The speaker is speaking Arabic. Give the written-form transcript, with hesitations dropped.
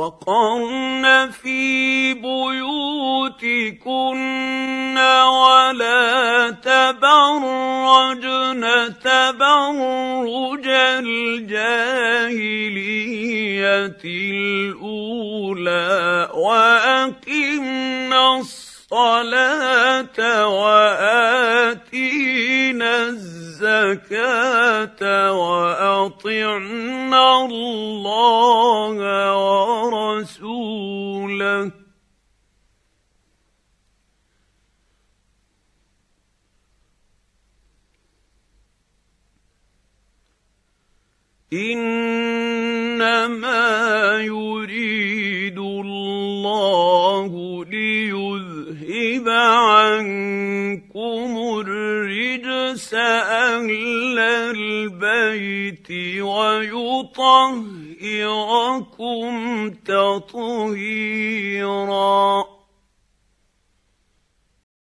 وقرن في بيوتكن ولا تبرجن تبرج الجاهلية الأولى وأقمنا الصلاة وآتينا الزكاة وأطعنا الله ورسوله إنما يريد الله ليذهب عنكم الرجس أهل البيت ويطهركم تطهيرا.